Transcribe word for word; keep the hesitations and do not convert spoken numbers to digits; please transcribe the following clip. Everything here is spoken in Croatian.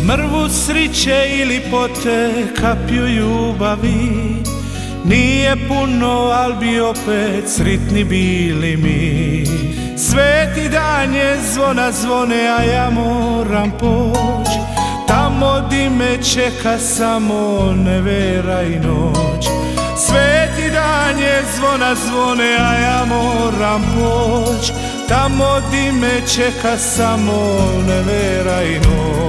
mrvu sriće ili pote kapju ljubavi. Nije puno, al bi opet sritni bili mi. Sveti dan je, zvona zvone, a ja moram poć. Tamo di me čeka samo nevera i noć. Sveti dan je, zvona zvone, a ja moram poć. Tamo di me čeka samo nevera i noć.